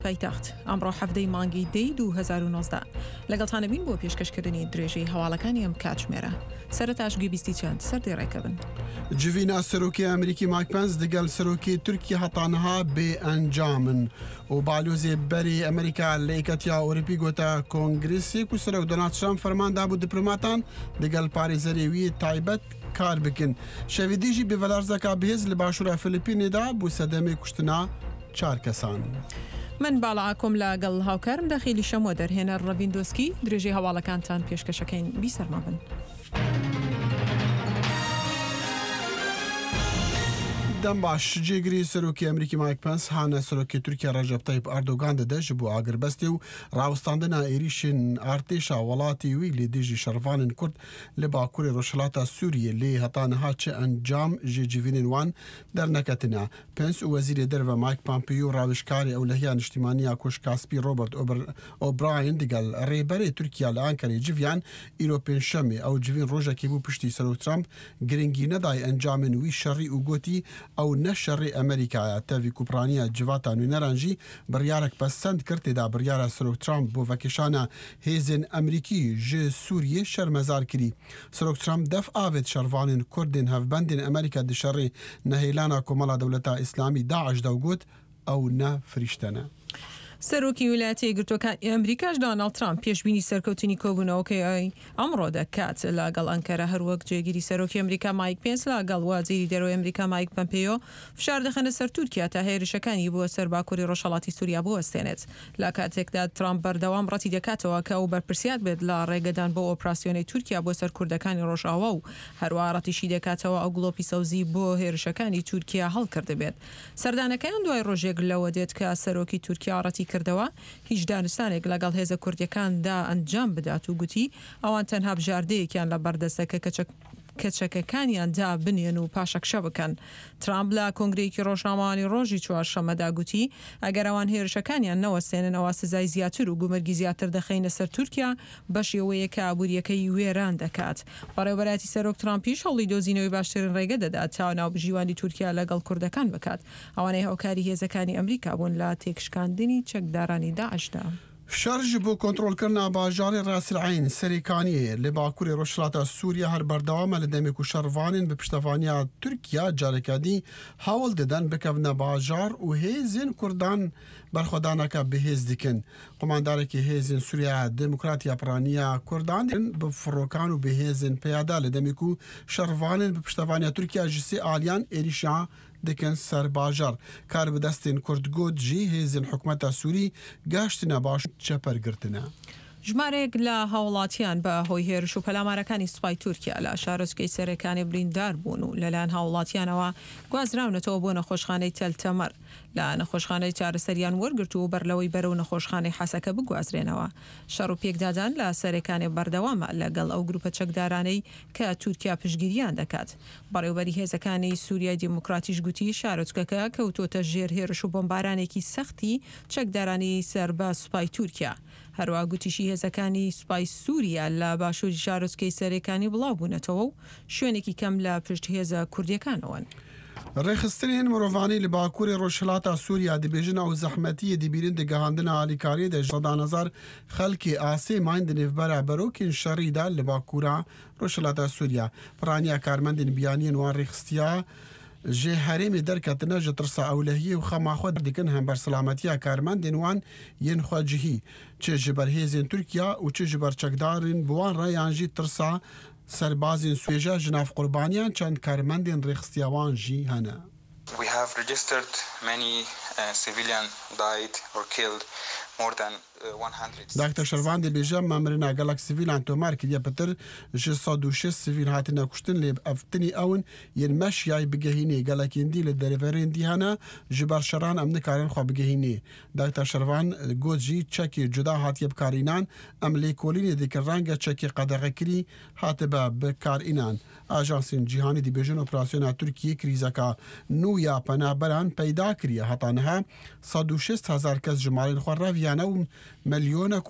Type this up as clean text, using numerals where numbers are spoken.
پایتەخت ئەمڕۆ هەفتەی مانگی دەی 2019 لەگەڵتانە بین بۆ پێشکەشکردنی درێژەی هەواڵەکانی ئەم کاتژمێرە سەرەتاش گوێبیستی چەند سەردێڕێکە بن. جڤینا سەرۆکی ئەمریکی مایک پەنس دەگەڵ سەرۆکی تورکی هەتانەها بێ ئەنجامن و بالۆزێ بەری ئەمریکا لە یەکەتیا ئەوروپی گۆتە کۆنگرسی و سەرۆک دۆنالد ترامپ فەرماندا بوو دیپلۆماتان دەگەڵ پارێزەرێوی تایبەت کار بکن. شەویدیژی بێڤەلارزەکە بەهێز لە باشوورە فلیپینێدا بوو سەدەمێ کوشتنا 4 کەسان. من باڵعاکۆم لەگەڵ هاوکارم دەخیلی شەمۆ دەرهێنە ڕەڤیندۆسکی درێژەی هەواڵەکانتان پێشکەشەکەین بیسەرما بن. دەم باش جێگری سەرۆکی ئەمریکی مایک پەنس هانە سەرۆکی تورکیا ڕەجەب تایب ئەردۆغان دەدەش بۆ ئاگربەستی و ڕاوستاندنا عێریشên ئارتێشا وڵاتی وی لێ دێژی شەرڤانên کورد لە باکوورê Rojhilata Sûriyê lê هەتانەها çi encam ji civînên wan derneketine. Pence û Wezîrê Derve Mike Pompeo rawişkarê ewlehiya niştimaniya Koşkaspî Robert O'Brien digel rêberê Tirkiye li Ankarê civiyan îro pênşemê ew civîn rojekê bû piştî Serok Trump giringî nedaye encamên wî şerî û gotî ew ne şerê Amerîkaya tevî kupraniya civata nûneran jî biryarek pesend kir têda biryara Serok Trump bo vekişana hêzên Amerîkî ji Sûriyê şermezar kirî. Serok Trump def avêt şervanên Kurdên hevbendên Amerîka di şerê nehêlana Komala Dewleta İslamî Daeş de got ew ne firîşte ne. سەرۆکی ویلایەتە یەکگرتووەکانی ئەمریکاش دۆناڵد ترامپ پێشبینی سەرکەوتنی کۆبوونەوەکەی ئەمڕۆ دەکات لەگەڵ ئەنکەرە هەروەک جێگیری سەرۆکی ئەمریکا مایک پێنس لەگەڵ وەزیری دەرەوەی ئەمریکا مایک پەمپێۆ فشار دەخەنە سەر تورکیا تا هێرشەکانی بۆ سەر باکووری ڕۆژهەڵاتی سووریا بوەستێنێت. لە کاتێکدا ترامپ بەردەوام ڕەتی دەکاتەوە کە ئەو بەرپرسیات بێت لە ڕێگەدان بۆ ئۆپراسیۆنەی تورکیا بۆ سەر کوردەکانی ڕۆژئاوا و هەروە ڕەتیشی دەکاتەوە ئەو گڵۆپی سەوزی بۆ هێرشەکانی تورکیا هەڵکردبێت. سەردانەکەیان دوای ڕۆژێک لەوە دێت کە سەرۆکی تورکیا ڕەتی کردەوە هیچ دانستانێک لەگەڵ هێزە کوردیەکاندا ئەنجام بدات و گوتی ئەوان تەنها بژاردەیەکیان لە بەردەستەکە کەچەکەکانیاندا بنێن و پاشەکشە بکەن. ترامپ لە کۆنگرەیەکی ڕۆژنامەوانی ڕۆژی چوارشەمەدا گوتی ئەگەر ئەوان هێرشەکانیان نەوەستێننەوە سزای زیاتر و گومەرگی زیاتر دەخینە سەر تورکیا بەشێوەیە کە ئابوووریەکەی وێران دەکات. بەڕێوەبەراتی سەرۆک ترامپیش هەوڵی دۆزینەوەی باشترین ڕێگە دەدات تا ناوبژیوانی تورکیا لەگەڵ کوردەکان بکات. ئەوانەی هاوکاری هێزەکانی ئەمریکا بوون لە تێکشکاندنی چەکدارانی داعشدا. شەرژ بۆ کۆنتڕۆلکردنا باژارێ ڕاسلعین سەرێکانیە لە باکووری ڕۆژهەڵاتە سووریا هەر بەردەوامە لە دەمێک و شەرڤانên bi piştevaniya Tirkiya carekadî hewl didin bikevne bajar û hêzên Kurdan berxwedaneke bihêz dikin. Qomandarekî hêzên Sûriya Demokratiya Piraniya Kurdan bi firokan û bihêzên peyada li demêk û şervanên bi piştevaniya Tirkiya ji sê aliyan êrişa dikin ser bajar. Kar bi destên Kurdgot jî hêzên hikûmeta Sûrî geştine baş çepergirtine. ژمارێک لە هاوڵاتیان بە هۆی هێرش و پەلامارەکانی سوپای تورکیا لە شارۆچکەی سەرەکانی بریندار بوون و لەلایەن هاوڵاتیانەوە گوازراونەتەوە بۆ نەخۆشخانەی تەلتەمەر لە نەخۆشخانەی چارەسەریان وەرگرت و بەرلەوەی بەرەو نەخۆشخانەی حەسەکە بگوازرێنەوە. شەڕ و پێکدادان لە سەرەکانی بەردەوامە لەگەڵ ئەو گروپە چەکدارانەی کە تورکیا پشگیریان دەکات. بەڕێوەبەری هێزەکانی سووریای دیموکراتیش گوتی شارۆچکەکە کەوتۆتە ژێر هێرش و بۆمبارانێکی سەختی چەکدارانی سەر بە سوپای تورکیا. هەروە گوتیشی هێزەکانی سوپای سووریا لە باشووری شارۆچکەی سەرەکانی بڵاو بوونەتەوە و شوێنێکی کەم لە پشت هێزە کوردیەکانەوەن. ڕێخستنین مرۆڤانی لە باکووری ڕۆژهەڵاتە سووریا دەبێژن ئەو زەحمەتیە دەبیرن دەگەهاندنە ئالیکاری دەژەدانەزار خەڵکی ئاسێ ماین دنێڤبەرە بەرۆکین شەڕیدا لە باکوورە ڕۆژهەڵاتە سووریا. پڕانیا کارمەندین بیانیên wan ڕێخستیا ji herêmê derketine ji tirsa ewlehiyê û xemaxwe dikin hember selametiya karmendên wan yên xwe cihî çi ji ber hêzên Tirkiya û çi ji ber çekdarên bi wan re yan jî tirsa serbazên Swêja ji nav qurbaniyan çend karmendên rêxistiya wan jî hene. We have registered many civilian died or killed. Dr. Şervan dibêje memirina gelek sivîlan tomar kiriye pitir ji 106 sivîl hatine kuştin lê evtinî ewin yên meşyayê bigehînê gelekên dî li derverên dî hene ji ber şeran em nikarin xwe bigehînê. Dr. Şervan got jî çekê cuda hatiye bikarînan em lêkolînê dikin renge çekê qedexekirî hatibe bikarînan. Ajansên cîhanî dibêjin operasyona Tirkiyê krîzeka nû ya penaberan peyda kiriye heta niha 106,000 kes ji malên xwe reviyane û milyona